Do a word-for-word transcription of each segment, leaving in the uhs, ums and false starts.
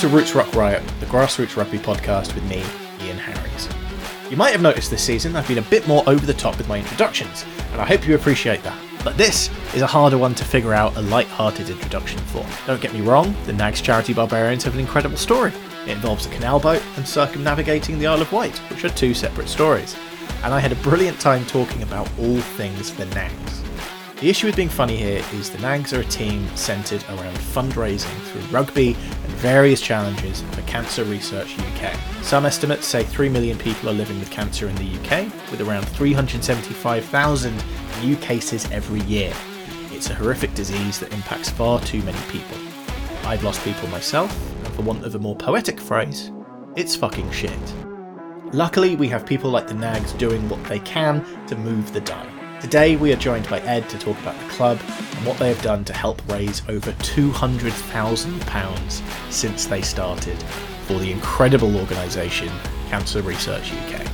to Roots Rock Riot, the grassroots rugby podcast with me, Ian Harries. You might have noticed this season I've been a bit more over the top with my introductions, and I hope you appreciate that. But this is a harder one to figure out a light-hearted introduction for. Don't get me wrong, the Nags Charity Barbarians have an incredible story. It involves a canal boat and circumnavigating the Isle of Wight, which are two separate stories. And I had a brilliant time talking about all things the Nags. The issue with being funny here is the Nags are a team centred around fundraising through rugby and various challenges for Cancer Research U K. Some estimates say three million people are living with cancer in the U K, with around three hundred seventy-five thousand new cases every year. It's a horrific disease that impacts far too many people. I've lost people myself, and for want of a more poetic phrase, it's fucking shit. Luckily, we have people like the Nags doing what they can to move the dial. Today we are joined by Ed to talk about the club and what they have done to help raise over two hundred thousand pounds since they started for the incredible organisation Cancer Research U K.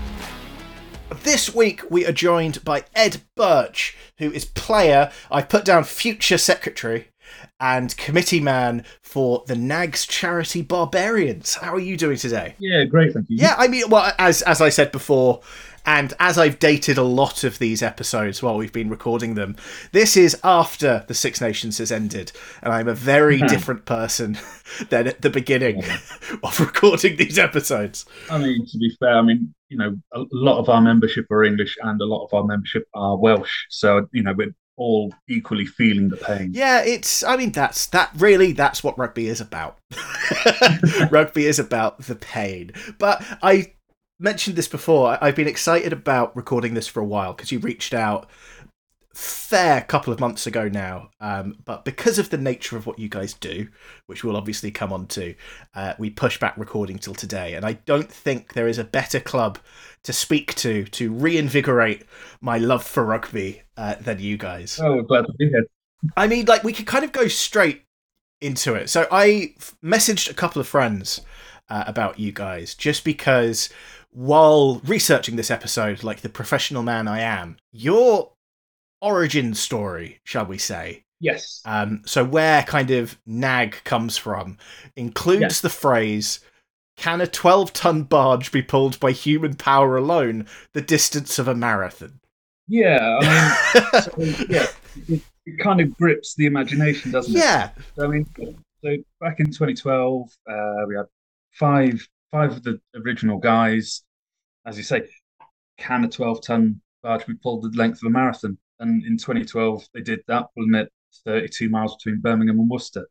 This week we are joined by Ed Birch, who is player, I've put down future secretary, and committee man for the Nags Charity Barbarians. How are you doing today? Yeah, great, thank you. Yeah, I mean, well, as as I said before, and as I've dated a lot of these episodes while we've been recording them, this is after the Six Nations has ended, and I'm a very different person than at the beginning of recording these episodes. I mean, to be fair, I mean, you know, a lot of our membership are English and a lot of our membership are Welsh, so, you know, we're all equally feeling the pain. Yeah, it's, I mean, that's, that really, that's what rugby is about. Rugby is about the pain. But I mentioned this before, I've been excited about recording this for a while because you reached out fair couple of months ago now, um, but because of the nature of what you guys do, which we'll obviously come on to, uh, we push back recording till today, and I don't think there is a better club to speak to to reinvigorate my love for rugby uh, than you guys. Oh, we're glad to be here. I mean, like, we could kind of go straight into it. So I f- messaged a couple of friends uh, about you guys, just because while researching this episode, like the professional man I am, your origin story, shall we say, Yes. um, so where kind of Nag comes from, includes Yes. the phrase, can a twelve-ton barge be pulled by human power alone the distance of a marathon? Yeah, I mean, so, yeah, it, it kind of grips the imagination, doesn't it? Yeah. So, I mean, so back in twenty twelve, uh, we had five five of the original guys. As you say, can a twelve-ton barge be pulled the length of a marathon? And in twenty twelve, they did that, pulling it thirty-two miles between Birmingham and Worcester,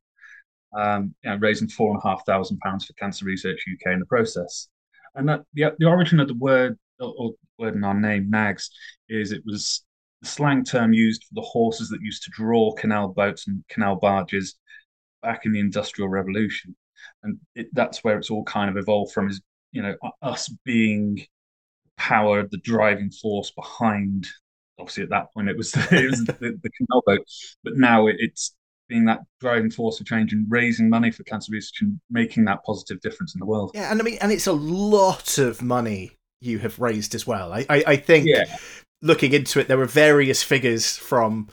um, you know, raising four and a half thousand pounds for Cancer Research U K in the process. And that the, the origin of the word, or, or word in our name, Nags, is it was the slang term used for the horses that used to draw canal boats and canal barges back in the Industrial Revolution. And it, that's where it's all kind of evolved from, is, you know, us being power, the driving force behind. Obviously, at that point, it was, it was the, the canal boat, but now it, it's being that driving force for change and raising money for cancer research and making that positive difference in the world. Yeah, and I mean, and it's a lot of money you have raised as well. I, I, I think, yeah. Looking into it, there were various figures from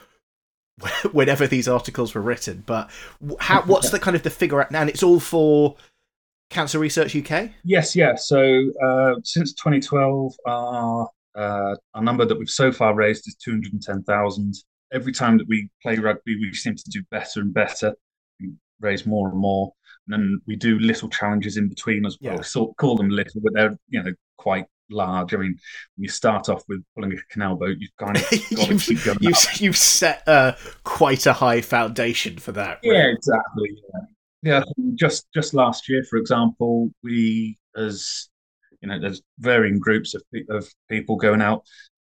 whenever these articles were written, but how, what's the kind of the figure at now? And it's all for Cancer Research U K? Yes, yeah. So uh, since twenty twelve, our uh, our number that we've so far raised is two hundred ten thousand. Every time that we play rugby, we seem to do better and better, we raise more and more, and then we do little challenges in between as well. Yeah. We sort of call them little, but they're, you know, quite large. I mean, when you start off with pulling a canal boat, you've kind of got you've, to keep going you've, up. You've set uh, quite a high foundation for that. Right? Yeah, exactly. Yeah. Yeah, just just last year, for example, we, as you know, there's varying groups of of people going out.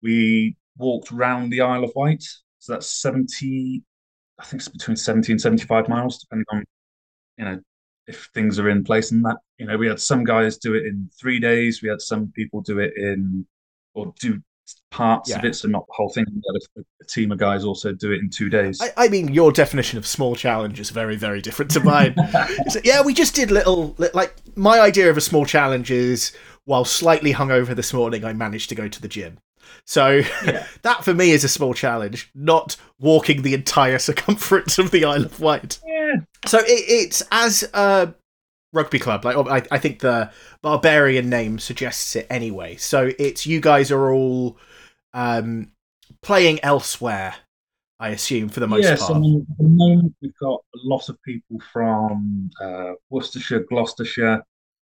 We walked round the Isle of Wight, so that's seventy. I think it's between seventy and seventy-five miles, depending on, you know, if things are in place and that. You know, we had some guys do it in three days. We had some people do it in, or do parts yeah. of it, so not the whole thing. We had a, a team of guys also do it in two days. I, I mean, your definition of small challenge is very, very different to mine. So, yeah, we just did little, like, my idea of a small challenge is, while slightly hungover this morning, I managed to go to the gym. So yeah. That for me is a small challenge, not walking the entire circumference of the Isle of Wight. Yeah. So it, it's as uh, rugby club. Like I, I think the Barbarian name suggests it anyway. So it's you guys are all um, playing elsewhere, I assume, for the most Yes, I part. mean, at the moment we've got a lot of people from uh, Worcestershire, Gloucestershire,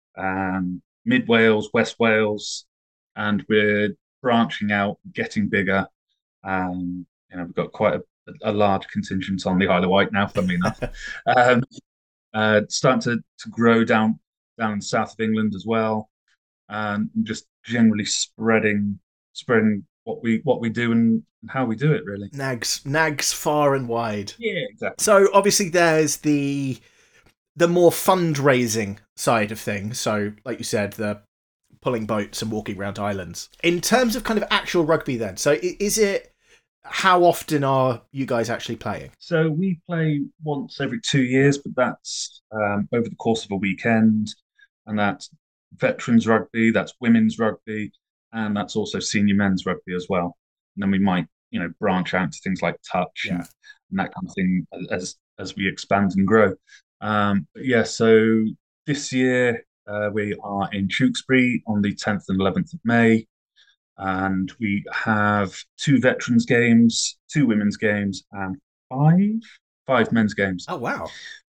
um, Mid Wales, West Wales, and we're branching out, getting bigger. Um, you know, we've got quite a, a large contingent on the Isle of Wight now, funnily enough. Um, uh, starting to, to grow down down in the south of England as well, and just generally spreading spreading what we what we do and how we do it, really. Nags, nags far and wide. Yeah, exactly. So obviously there's the the more fundraising side of things. So, like you said, the pulling boats and walking around islands. In terms of kind of actual rugby, then, so is it? How often are you guys actually playing? So we play once every two years, but that's um, over the course of a weekend, and that's veterans rugby, that's women's rugby, and that's also senior men's rugby as well. And then we might, you know, branch out to things like touch and, Yeah. and that kind of thing as as we expand and grow. Um, but yeah, so this year uh, we are in Tewkesbury on the tenth and eleventh of May, and we have two veterans games, two women's games, and five five men's games. Oh wow.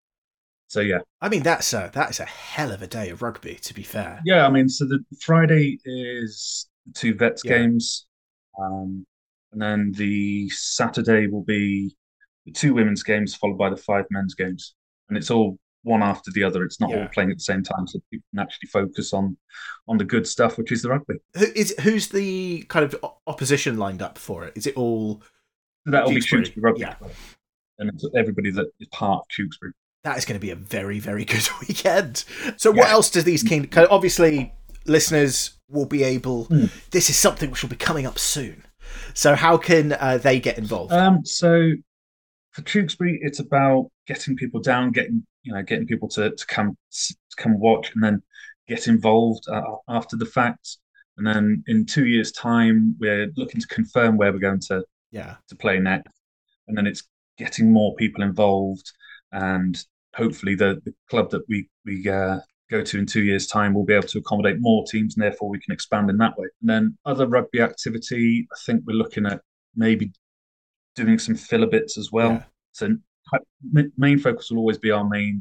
So yeah, I mean that's a that's a hell of a day of rugby, to be fair. yeah. I mean, so the Friday is the two vets Yeah. games, um, and then the Saturday will be the two women's games followed by the five men's games, and it's all one after the other. It's not all Yeah. playing at the same time, so people can actually focus on on the good stuff, which is the rugby. Who is who's the kind of opposition lined up for it? Is it all So that'll Tewkesbury? be Tewkesbury Rugby Yeah. Club, and it's everybody that is part of Tewkesbury. That is going to be a very, very good weekend. So, what Yeah. else does these king? 'Cause obviously, listeners will be able. Hmm. This is something which will be coming up soon. So, how can uh, they get involved? Um, so for Tewkesbury, it's about getting people down, getting you know, getting people to to come to come watch, and then get involved uh, after the fact. And then in two years' time, we're looking to confirm where we're going to Yeah, to play next, and then it's getting more people involved, and hopefully the, the club that we we uh, go to in two years' time will be able to accommodate more teams, and therefore we can expand in that way. And then other rugby activity, I think we're looking at maybe doing some filler bits as well. yeah, So main focus will always be our main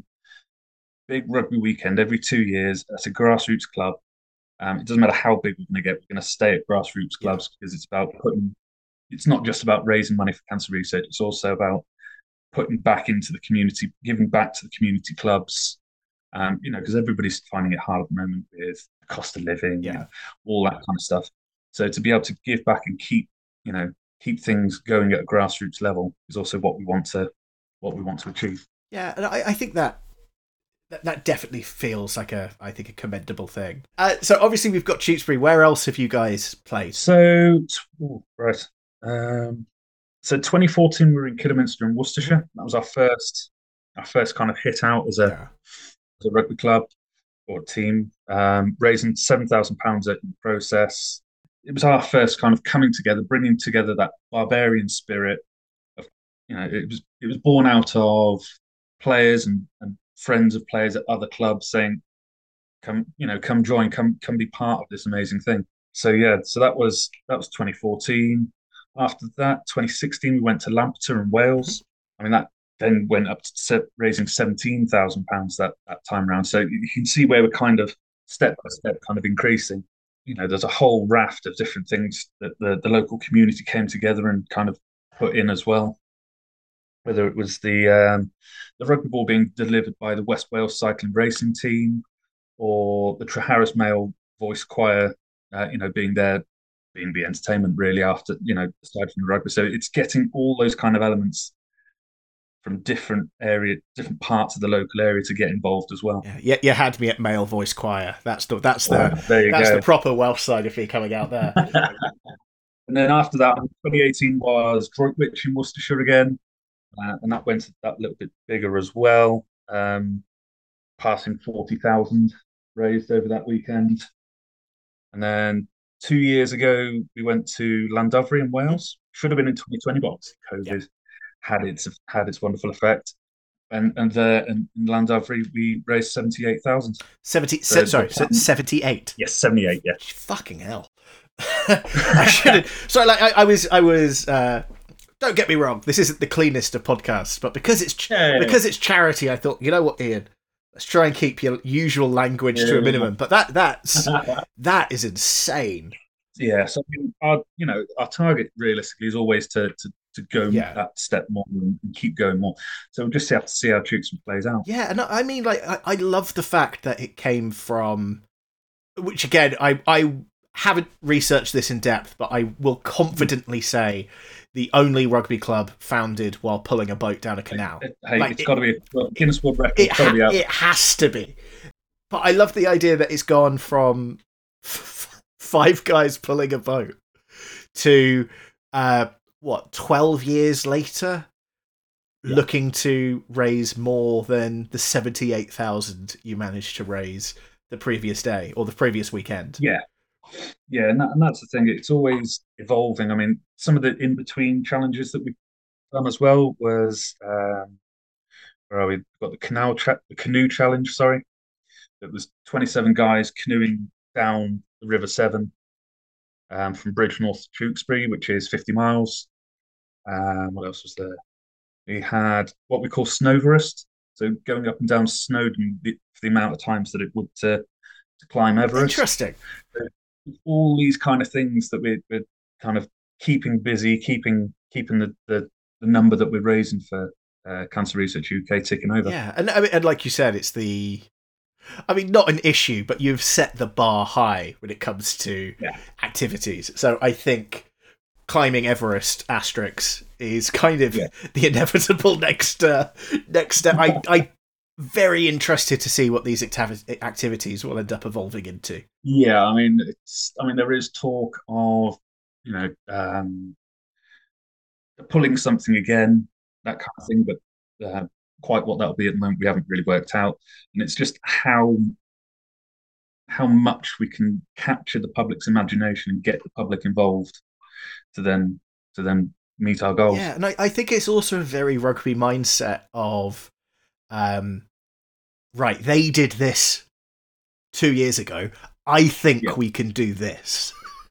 big rugby weekend every two years. That's a grassroots club. Um, it doesn't matter how big we're going to get. We're going to stay at grassroots yeah, clubs because it's about putting. It's not just about raising money for cancer research. It's also about putting back into the community, giving back to the community clubs. Um, you know, because everybody's finding it hard at the moment with the cost of living, yeah. you know, all that kind of stuff. So to be able to give back and keep, you know, keep things going at a grassroots level is also what we want to, what we want to achieve. Yeah, and I, I think that, that that definitely feels like a, I think, a commendable thing. Uh, so obviously we've got Tewkesbury. Where else have you guys played? So oh, right, um, so twenty fourteen we were in Kidderminster in Worcestershire. That was our first, our first kind of hit out as a, Yeah, as a rugby club or team, um, raising seven thousand pounds in the process. It was our first kind of coming together, bringing together that barbarian spirit. Of, you know, it was it was born out of players and, and friends of players at other clubs saying, "Come, you know, come join, come come be part of this amazing thing." So yeah, so that was that was twenty fourteen. After that, twenty sixteen, we went to Lampeter in Mhm. Wales. I mean, that then went up to se- raising seventeen thousand pounds that that time round. So you can see where we're kind of step by step, kind of increasing. You know, there's a whole raft of different things that the the local community came together and kind of put in as well. Whether it was the um, the rugby ball being delivered by the West Wales cycling racing team, or the Treharris Male Voice Choir, uh, you know, being there, being the entertainment really after, you know, aside from the rugby. So it's getting all those kind of elements from different area, different parts of the local area to get involved as well. Yeah, you, you had me at male voice choir. That's the that's Oh, the there you that's go. the proper Welsh side of me coming out there. And then after that, twenty eighteen was Droitwich in Worcestershire again, uh, and that went that little bit bigger as well, um, passing forty thousand raised over that weekend. And then two years ago, we went to Llandovery in Wales. Should have been in twenty twenty, but obviously Yeah, COVID had its had its wonderful effect. and and there in Llandovery we raised seventy eight thousand. Seventy. So, sorry, seventy eight. Yes, seventy eight. Yeah. Fucking hell. I should. Sorry, like I, I was. I was. Uh, don't get me wrong. This isn't the cleanest of podcasts, but because it's ch- yeah. because it's charity, I thought, you know what, Ian, let's try and keep your usual language yeah. to a minimum. But that that's that is insane. Yeah. So I mean, our you know our target realistically is always to to, to go yeah. that step more and keep going more. So we'll just have to see how Tewkesbury plays out. Yeah, and I mean, like I, I love the fact that it came from, which again, I I haven't researched this in depth, but I will confidently say the only rugby club founded while pulling a boat down a canal. Hey, like, it's it, got to be a Guinness World Record. It, ha- be it has to be. But I love the idea that it's gone from f- five guys pulling a boat to, uh, what, twelve years later, yeah. looking to raise more than the seventy-eight thousand you managed to raise the previous day or the previous weekend. Yeah. Yeah, and, that, and that's the thing. It's always evolving. I mean, some of the in-between challenges that we've done as well was um, where are we? We've got the canal, tra- the canoe challenge. Sorry, it was twenty-seven guys canoeing down the River Severn um, from Bridgnorth to Tewkesbury, which is fifty miles. Um, what else was there? We had what we call Snowverest, so going up and down Snowdon the, for the amount of times that it would to, to climb Everest. Interesting. So, all these kind of things that we're, we're kind of keeping busy, keeping keeping the, the, the number that we're raising for uh, Cancer Research U K ticking over. Yeah, and I mean, and like you said, it's the, I mean, not an issue, but you've set the bar high when it comes to yeah. activities. So I think climbing Everest asterisks is kind of yeah. the inevitable next uh, next step. I I. Very interested to see what these activ- activities will end up evolving into. Yeah, I mean, it's. I mean, there is talk of, you know, um, pulling something again, that kind of thing, but uh, quite what that'll be at the moment, we haven't really worked out. And it's just how how much we can capture the public's imagination and get the public involved to then to then meet our goals. Yeah, and I, I think it's also a very rugby mindset of. Um, right, they did this two years ago. I think yeah. we can do this.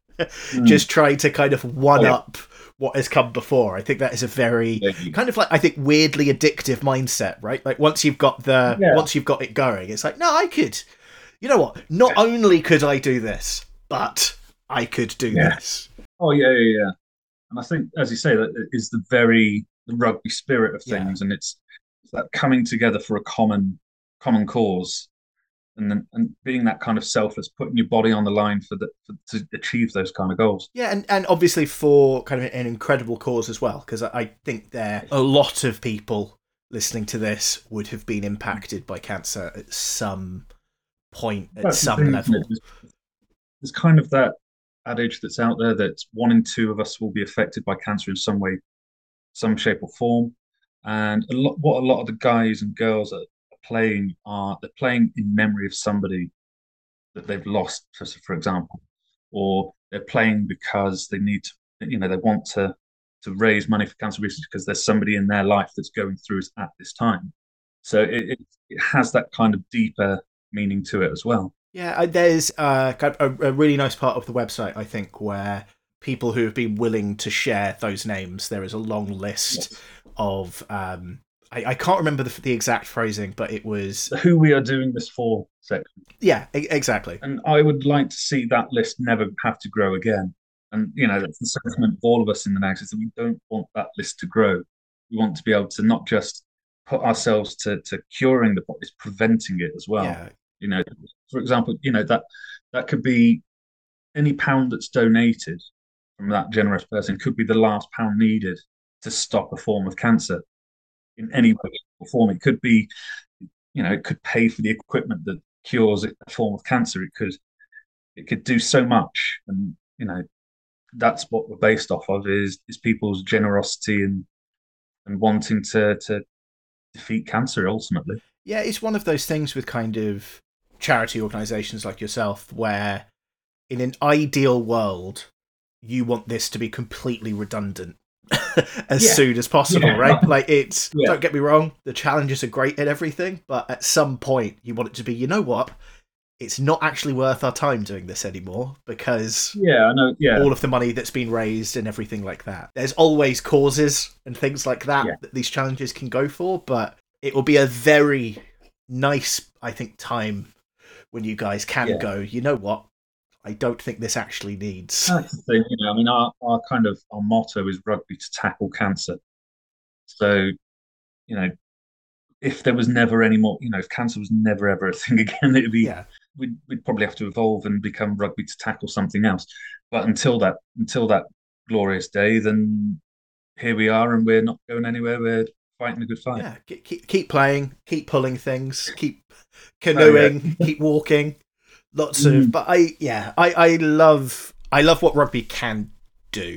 mm. Just trying to kind of one oh, up yeah. what has come before. I think that is a very kind of like, I think, weirdly addictive mindset, right? Like once you've got the yeah. once you've got it going, it's like, no, I could. You know what? Not yeah. only could I do this, but I could do yeah. this. Oh yeah, yeah, yeah. And I think, as you say, that is the very the rugby spirit of things, yeah. and it's. That coming together for a common common cause, and then and being that kind of selfless, putting your body on the line for the for, to achieve those kind of goals. Yeah, and, and obviously for kind of an incredible cause as well, because I, I think there a lot of people listening to this would have been impacted by cancer at some point, at that's some level. There's, there's kind of that adage that's out there that one in two of us will be affected by cancer in some way, some shape or form. And a lot, what a lot of the guys and girls are playing are they're playing in memory of somebody that they've lost, for, for example, or they're playing because they need to, you know, they want to to raise money for cancer research because there's somebody in their life that's going through it at this time. So it, it, it has that kind of deeper meaning to it as well. Yeah, there's uh, a, a really nice part of the website, I think, where people who have been willing to share those names. There is a long list yes. of um, I, I can't remember the, the exact phrasing, but it was the who we are doing this for section. Yeah, e- exactly. And I would like to see that list never have to grow again. And you know, that's the sentiment of all of us in the next is that we don't want that list to grow. We want to be able to not just put ourselves to to curing the problem, it's preventing it as well. Yeah. You know, for example, you know that that could be any pound that's donated from that generous person could be the last pound needed to stop a form of cancer in any way or form. It could be, you know, it could pay for the equipment that cures a form of cancer. It could, it could do so much, and you know, that's what we're based off of is is people's generosity and and wanting to to defeat cancer ultimately. Yeah, it's one of those things with kind of charity organisations like yourself, where in an ideal world, you want this to be completely redundant. as Yeah. soon as possible, Yeah. right? Like, it's, Yeah. don't get me wrong, the challenges are great and everything, but at some point you want it to be, you know what? It's not actually worth our time doing this anymore because Yeah, I know. Yeah. all of the money that's been raised and everything like that. There's always causes and things like that Yeah. that these challenges can go for, but it will be a very nice, I think, time when you guys can Yeah. go, you know what? I don't think this actually needs. That's the thing, you know. I mean, our, our kind of our motto is rugby to tackle cancer. So, you know, if there was never any more, you know, if cancer was never ever a thing again, it'd be Yeah. we'd, we'd probably have to evolve and become rugby to tackle something else. But until that, until that glorious day, then here we are, and we're not going anywhere. We're fighting a good fight. Yeah, keep, keep, keep playing, keep pulling things, keep canoeing, Oh, yeah. keep walking. Lots Mm. of, but I, yeah, I, I love, I love what rugby can do.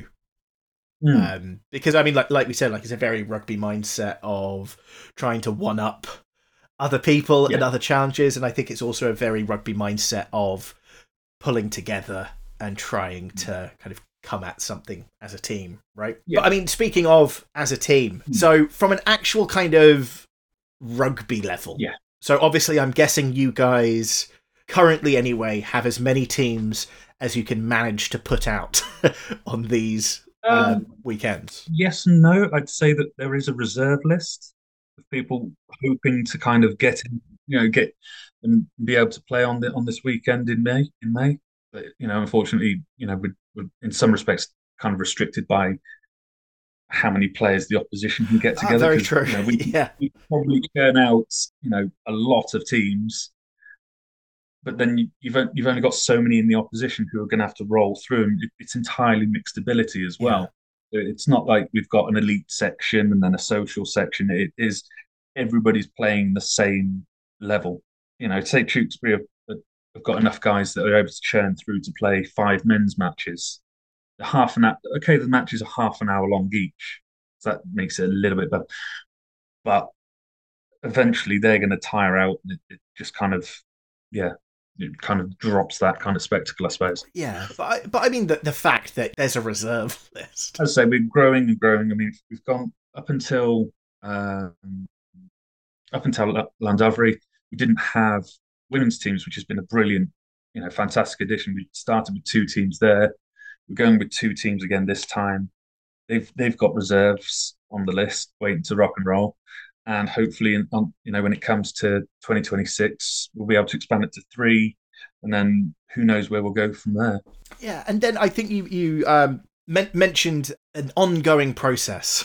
Mm. Um, because I mean, like, like we said, like it's a very rugby mindset of trying to one up other people and Yeah. other challenges, and I think it's also a very rugby mindset of pulling together and trying to kind of come at something as a team, right? Yeah. But I mean, speaking of as a team, Mm. so from an actual kind of rugby level, Yeah. So obviously, I'm guessing you guys currently, anyway, have as many teams as you can manage to put out on these uh, Um, weekends. yes and no. I'd say that there is a reserve list of people hoping to kind of get in, you know, get and be able to play on the on this weekend in May. In May, but you know, unfortunately, you know, we're, we're in some respects kind of restricted by how many players the opposition can get Ah, together. very 'cause, true. You know, we, Yeah. we probably churn out, you know, a lot of teams, but then you, you've on- you've only got so many in the opposition who are going to have to roll through, and it, it's entirely mixed ability as well. So it's not like we've got an elite section and then a social section. It is everybody's playing the same level. You know, say Tewkesbury have, have got enough guys that are able to churn through to play five men's matches. Half an hour, okay, the matches are half an hour long each, so that makes it a little bit better. But eventually, they're going to tire out, and it, it just kind of, yeah, it kind of drops that kind of spectacle, I suppose. Yeah, but I, but I mean the the fact that there's a reserve list. As I say, we're growing and growing. I mean, we've gone up until um, up until Llandovery. We didn't have women's teams, which has been a brilliant, you know, fantastic addition. We started with two teams there. We're going with two teams again this time. They've they've got reserves on the list waiting to rock and roll, and hopefully, in, on, you know, when it comes to twenty twenty-six, we'll be able to expand it to three, and then who knows where we'll go from there. Yeah, and then I think you you um, men- mentioned an ongoing process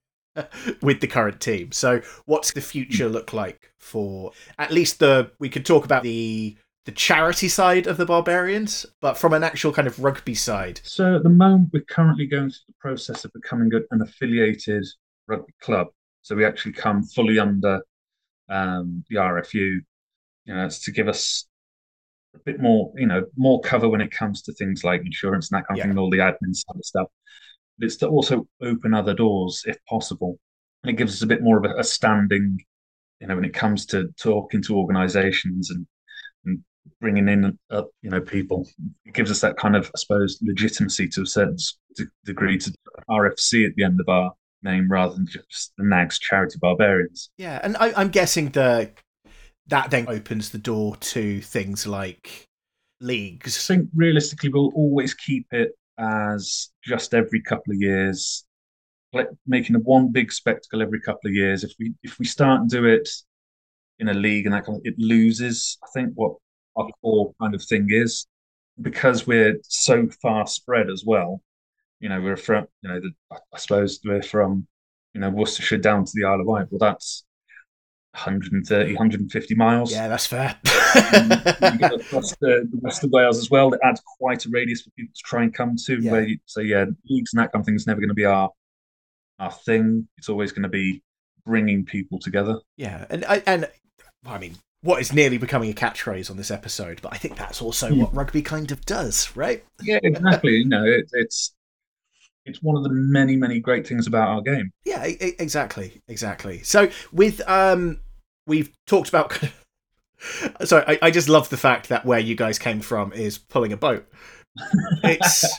with the current team. So, what's the future look like for at least the? We could talk about the the charity side of the Barbarians, but from an actual kind of rugby side. So at the moment, we're currently going through the process of becoming an affiliated rugby club. So we actually come fully under um, the R F U. You know, it's to give us a bit more, you know, more cover when it comes to things like insurance and that kind of Yeah. thing, and all the admin side of stuff. But it's to also open other doors if possible, and it gives us a bit more of a, a standing, you know, when it comes to talking to organisations and and bringing in, uh, you know, people. It gives us that kind of, I suppose, legitimacy to a certain d- degree to R F C at the end of our name rather than just the Nags Charity Barbarians. Yeah, and I, I'm guessing the that then opens the door to things like leagues. I think realistically, we'll always keep it as just every couple of years, like making a one big spectacle every couple of years. If we if we start and do it in a league and that kind of, it loses, I think, what our core kind of thing is, because we're so far spread as well. You know, we're from, you know, the, I suppose we're from, you know, Worcestershire down to the Isle of Wight. Well, that's one hundred thirty, one hundred fifty miles. Yeah, that's fair. You go across the, the west of Wales as well. That adds quite a radius for people to try and come to. Yeah. Where you, so yeah, leagues and that kind of thing is never going to be our our thing. It's always going to be bringing people together. Yeah, and I and I mean, what is nearly becoming a catchphrase on this episode, but I think that's also Hmm. what rugby kind of does, right? Yeah, exactly. You know, it, it's it's one of the many many great things about our game. Yeah, e- e- exactly, exactly. So with um, we've talked about. Sorry, I, I just love the fact that where you guys came from is pulling a boat. It's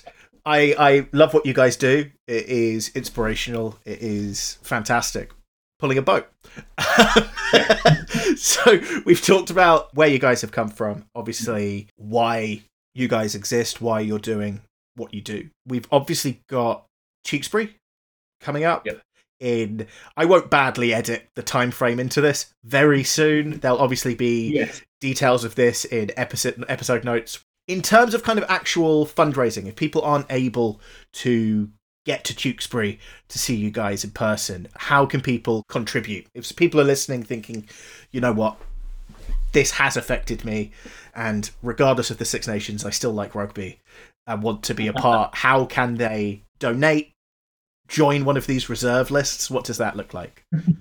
I, I love what you guys do. It is inspirational. It is fantastic. Pulling a boat. So we've talked about where you guys have come from, obviously why you guys exist, why you're doing what you do. We've obviously got Tewkesbury coming up. Yep. In, I won't badly edit the time frame into this. Very soon there'll obviously be Yes. details of this in episode episode notes. In terms of kind of actual fundraising, if people aren't able to get to Tewkesbury to see you guys in person, how can people contribute? If people are listening thinking, you know what, this has affected me, and regardless of the Six Nations, I still like rugby and want to be a part, how can they donate, join one of these reserve lists? What does that look like?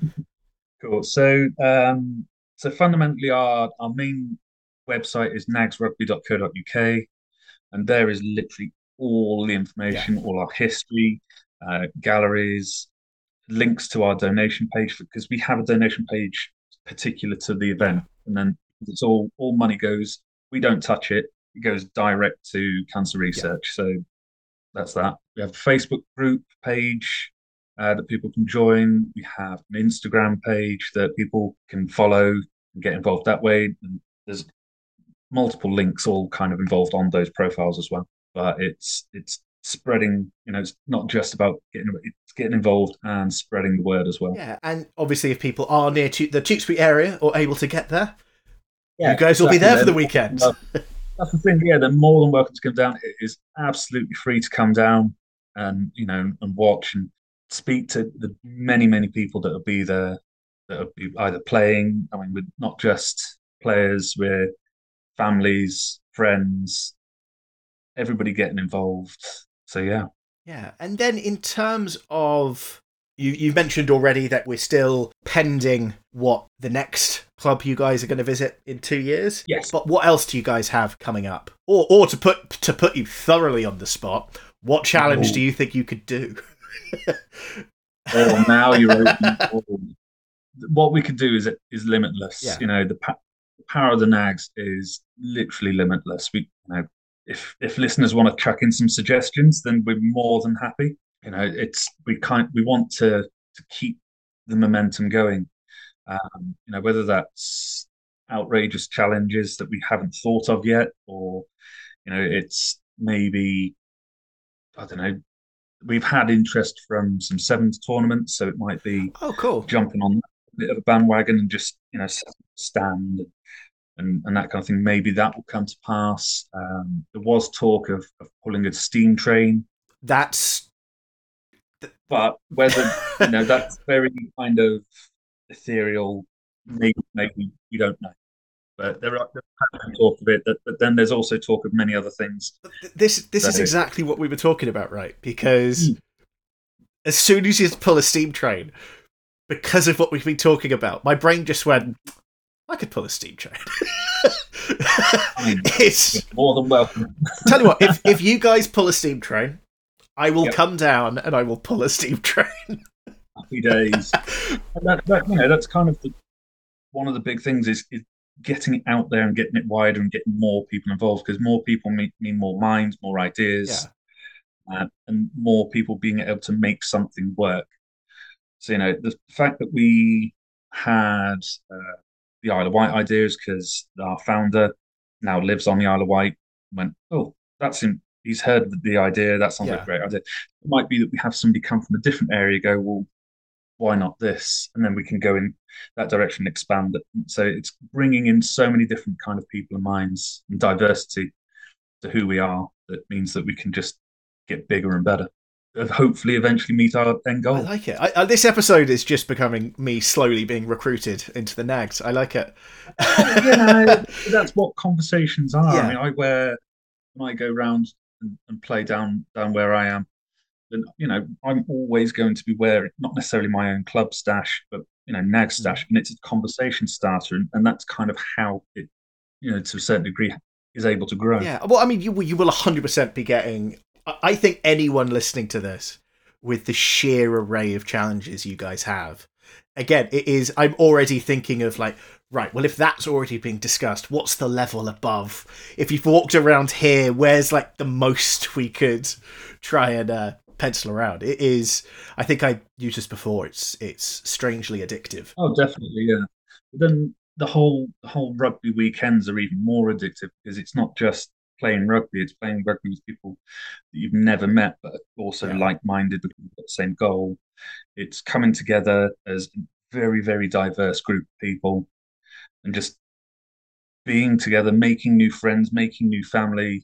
Cool. So, um, so fundamentally, our our main website is nags rugby dot co dot uk, and there is literally all the information, yeah. all our history, uh, galleries, links to our donation page, because we have a donation page particular to the event, and then it's all all money goes. We don't touch it; it goes direct to cancer research. Yeah. So that's that. We have a Facebook group page uh, that people can join. We have an Instagram page that people can follow and get involved that way. And there's multiple links all kind of involved on those profiles as well. But it's it's spreading, you know, it's not just about getting it's getting involved and spreading the word as well. Yeah, and obviously if people are near to the Tewkesbury area or able to get there, yeah, you guys exactly. will be there for the weekend. That's the thing, yeah, they're more than welcome to come down. It is absolutely free to come down and, you know, and watch and speak to the many, many people that will be there, that will be either playing, I mean, with not just players, we're families, friends, everybody getting involved. So, yeah. Yeah, and then in terms of, you, you've mentioned already that we're still pending what the next club you guys are going to visit in two years. Yes. But what else do you guys have coming up? Or or to put to put you thoroughly on the spot, what challenge oh. do you think you could do? Oh, now you're open. What we could do is is limitless. Yeah. You know, the, pa- the power of the Nags is literally limitless. We, you know, if if listeners want to chuck in some suggestions, then we're more than happy. You know, it's we kind we want to to keep the momentum going. Um, you know, whether that's outrageous challenges that we haven't thought of yet, or you know, it's maybe I don't know. We've had interest from some sevens tournaments, so it might be oh cool jumping on a bit of a bandwagon and just you know stand and and that kind of thing. Maybe that will come to pass. Um, there was talk of, of pulling a steam train. That's, but whether you know that's very kind of ethereal. Maybe, maybe we don't know. But there are talk of it, but, but then there's also talk of many other things. This this so, is exactly what we were talking about, right? Because mm. as soon as you pull a steam train, because of what we've been talking about, my brain just went, I could pull a steam train. I mean, it's more than welcome. Tell you what, if if you guys pull a steam train, I will yep. come down and I will pull a steam train. Happy days. And that, that, you know, that's kind of the, one of the big things is, is getting it out there and getting it wider and getting more people involved, because more people mean, mean more minds, more ideas, yeah. uh, and more people being able to make something work. So, you know, the fact that we had uh, the Isle of Wight ideas, because our founder now lives on the Isle of Wight, went, oh, that's in, he's heard the idea, that sounds yeah. like a great idea. It might be that we have somebody come from a different area, go, well, why not this? And then we can go in that direction and expand it. So it's bringing in so many different kind of people and minds and diversity to who we are. That means that we can just get bigger and better. And hopefully eventually meet our end goal. I like it. I, I, this episode is just becoming me slowly being recruited into the Nags. I like it. You know, that's what conversations are. Yeah. I mean, I wear, when I go round and, and play down down where I am, then, you know, I'm always going to be wearing not necessarily my own club stash, but, you know, Nag stash. Mm. And it's a conversation starter. And, and that's kind of how it, you know, to a certain degree is able to grow. Yeah. Well, I mean, you, you will one hundred percent be getting, I think anyone listening to this with the sheer array of challenges you guys have, again, it is, I'm already thinking of like right, well, if that's already being discussed, what's the level above? If you've walked around here, where's like the most we could try and uh, pencil around? It is, I think I used this before, it's it's strangely addictive. Oh, definitely, yeah. But then the whole the whole rugby weekends are even more addictive because it's not just playing rugby; it's playing rugby with people that you've never met, but also Yeah. like-minded, with the same goal. It's coming together as a very, very diverse group of people and just being together, making new friends, making new family,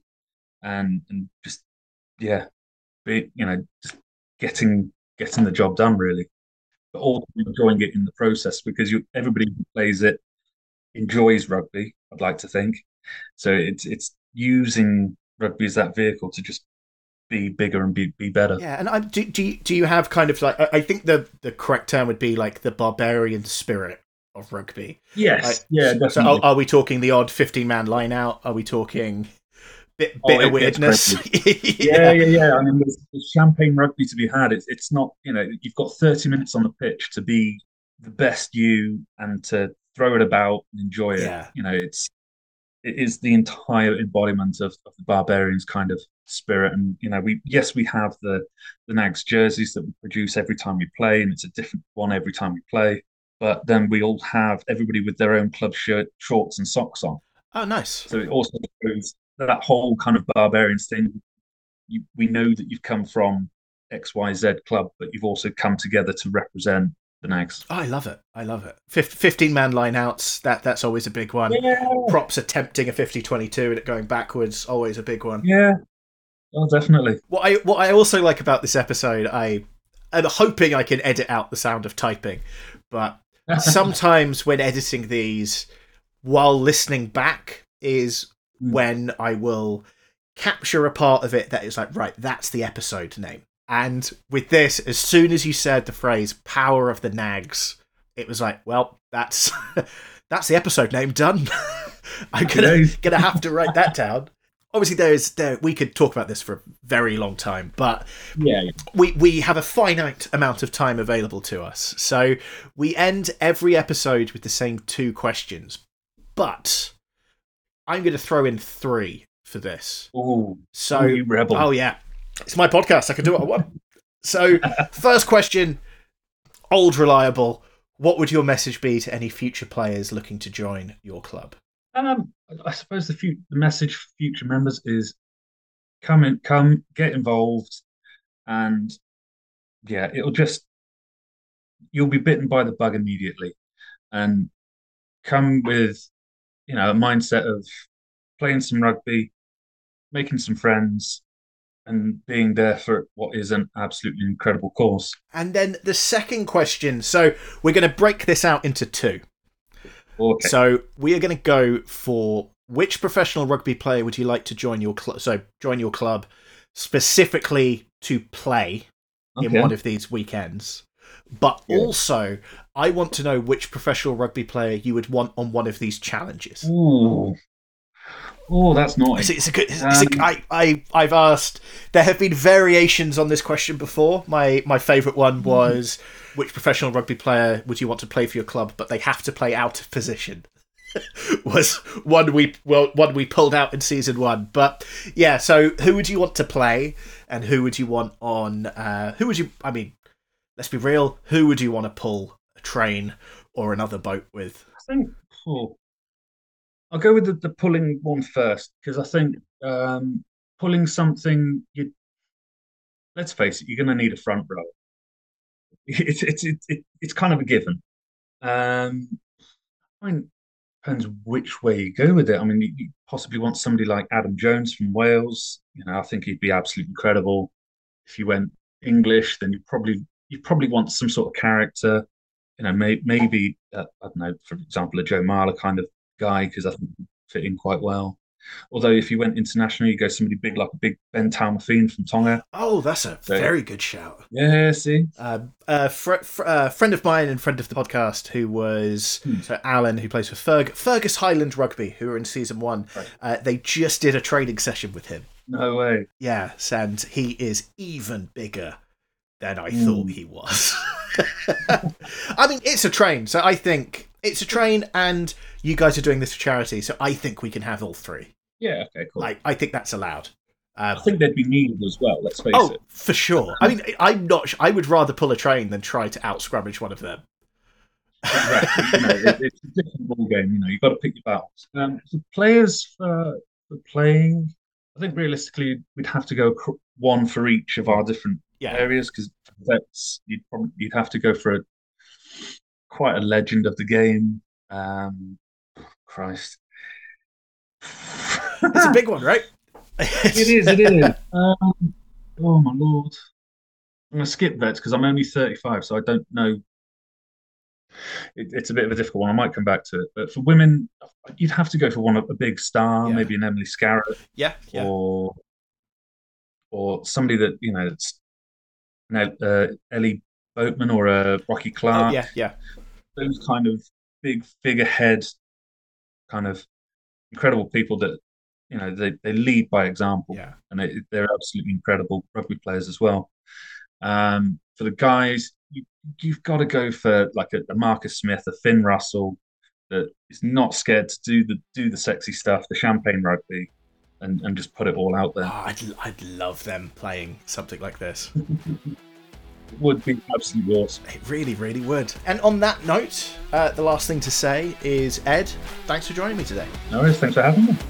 and and just yeah, be, you know, just getting getting the job done really, but also enjoying it in the process because you everybody who plays it enjoys rugby. I'd like to think so. It's it's using rugby as that vehicle to just be bigger and be be better. Yeah, and I, do, do, you, do you have kind of like, I I think the, the correct term would be like the barbarian spirit of rugby. Yes, Like, yeah, so definitely. are, are we talking the odd fifteen man line out? Are we talking bit, Oh, bit of it gets weirdness? crazy. Yeah, yeah, yeah. I mean, there's, there's champagne rugby to be had. It's it's not, you know, you've got thirty minutes on the pitch to be the best you and to throw it about and enjoy it. Yeah. You know, it's it is the entire embodiment of, of the barbarians kind of spirit. And you know, we yes, we have the the Nags jerseys that we produce every time we play, and it's a different one every time we play. But then we all have everybody with their own club shirt, shorts, and socks on. Oh, nice. So it also shows that whole kind of barbarians thing. You, we know that you've come from X Y Z club, but you've also come together to represent the Nags. Oh, I love it. I love it. fifteen man line outs, that, that's always a big one. Yeah. Props attempting a fifty twenty-two and it going backwards, always a big one. Yeah. Oh, definitely. What I what I also like about this episode, I am hoping I can edit out the sound of typing, but sometimes when editing these, while listening back, is when I will capture a part of it that is like, right, that's the episode name. And with this, as soon as you said the phrase "Power of the Nags," it was like, well, that's that's the episode name done. I'm gonna gonna have to write that down. Obviously, there is there. We could talk about this for a very long time, but yeah, we we have a finite amount of time available to us. So we end every episode with the same two questions, but I'm going to throw in three for this. Oh, so you rebel! Oh yeah, it's my podcast. I can do what I want. So first question, old reliable. What would your message be to any future players looking to join your club? Um, I suppose the, few, the message for future members is come in, come get involved, and yeah, it'll just you'll be bitten by the bug immediately, and come with you know a mindset of playing some rugby, making some friends, and being there for what is an absolutely incredible course. And then the second question. So we're going to break this out into two. Okay. So we are going to go for which professional rugby player would you like to join your club? So join your club specifically to play okay. in one of these weekends. But yeah. also, I want to know which professional rugby player you would want on one of these challenges. Ooh. Oh, that's naughty. It's, it's a good. It's um, a, I, I, I've asked. There have been variations on this question before. My my favourite one was, mm-hmm. which professional rugby player would you want to play for your club, but they have to play out of position? was one we well one we pulled out in season one. But yeah, so who would you want to play, and who would you want on? Uh, who would you? I mean, let's be real. Who would you want to pull a train or another boat with? I think. Oh. I'll go with the, the pulling one first because I think um, pulling something. You let's face it, you're going to need a front row. It's it's it's it, it's kind of a given. Um, I mean, depends which way you go with it. I mean, you, you possibly want somebody like Adam Jones from Wales. You know, I think he'd be absolutely incredible. If you went English, then you probably you probably want some sort of character. You know, may, maybe uh, I don't know, for example, a Joe Marler kind of guy because I think he'd fit in quite well. Although if you went international, you go somebody big like a big Ben Talmafine from Tonga. Oh, that's a so, very good shout. Yeah, see, um, a fr- fr- uh, friend of mine and friend of the podcast who was hmm. so Alan, who plays for Ferg- Fergus Highland Rugby, who were in season one. Right. Uh, they just did a training session with him. No way. Yes, and he is even bigger than I mm. thought he was. I mean, it's a train, so I think It's a train, and you guys are doing this for charity, so I think we can have all three. Yeah, okay, cool. Like, I think that's allowed. Um, I think they'd be needed as well, let's face oh, it. for sure. I mean, I'm not. Sh- I would rather pull a train than try to out scrummage one of them. Exactly. You know, it, it's a different ball game. You know, you've got to pick your battles. Um, the players for, for playing, I think realistically we'd have to go cr- one for each of our different Yeah. areas, because that's you'd probably you'd have to go for a quite a legend of the game. Um, Christ, It's a big one, right? it is. It is. Um, oh my lord! I'm gonna skip vets because I'm only thirty-five, so I don't know. It, it's a bit of a difficult one. I might come back to it. But for women, you'd have to go for one a big star, Yeah. maybe an Emily Scarrett, Yeah, yeah. or or somebody that you know, it's uh, Ellie Boatman or a uh, Rocky Clark. Oh, yeah, yeah. Those kind of big figurehead, kind of incredible people that you know they, they lead by example, Yeah. and they, they're absolutely incredible rugby players as well. Um, for the guys, you, you've got to go for like a, a Marcus Smith, a Finn Russell, that is not scared to do the do the sexy stuff, the champagne rugby, and, and just put it all out there. Oh, I'd, I'd love them playing something like this. It would be absolutely awesome. It really, really would. And on that note, uh, the last thing to say is, Ed, thanks for joining me today. No worries, thanks for having me.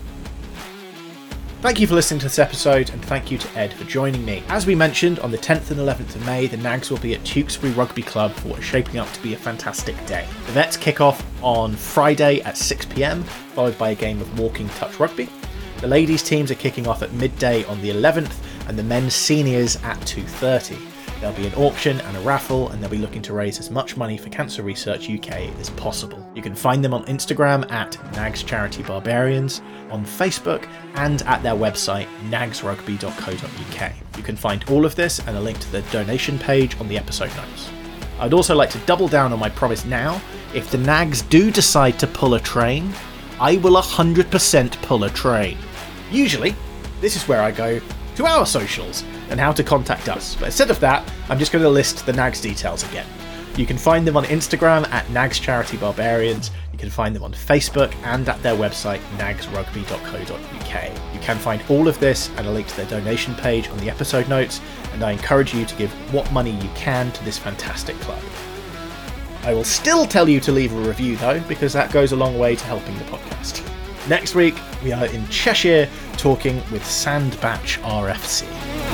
Thank you for listening to this episode, and thank you to Ed for joining me. As we mentioned, on the tenth and eleventh of May, the Nags will be at Tewkesbury Rugby Club for what is shaping up to be a fantastic day. The Vets kick off on Friday at six p.m, followed by a game of walking touch rugby. The ladies' teams are kicking off at midday on the eleventh, and the men's seniors at two thirty. There'll be an auction and a raffle, and they'll be looking to raise as much money for Cancer Research U K as possible. You can find them on Instagram at Nags Charity Barbarians, on Facebook, and at their website nags rugby dot co dot uk. You can find all of this and a link to the donation page on the episode notes. I'd also like to double down on my promise now. If the Nags do decide to pull a train, I will one hundred percent pull a train. Usually, this is where I go to our socials and how to contact us, but instead of that, I'm just going to list the Nags details again. You can find them on Instagram at Nags Charity Barbarians, you can find them on Facebook and at their website nags rugby dot co dot uk. You can find all of this and a link to their donation page on the episode notes, and I encourage you to give what money you can to this fantastic club. I will still tell you to leave a review though, because that goes a long way to helping the podcast. Next week, we are in Cheshire talking with Sandbach R F C.